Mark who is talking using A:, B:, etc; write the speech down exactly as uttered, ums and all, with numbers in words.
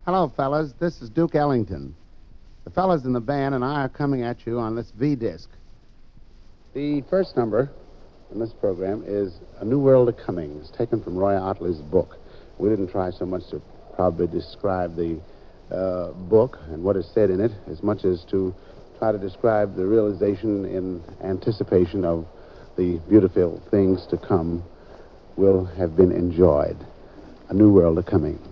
A: Hello, fellas. This is Duke Ellington. The fellas in the band and I are coming at you on this V-disc. The first number in this program is A New World A-Coming. It's taken from Roy Ottley's book. We didn't try so much to probably describe the uh, book and what is said in it as much as to try to describe the realization in anticipation of the beautiful things to come will have been enjoyed. A New World A-Coming.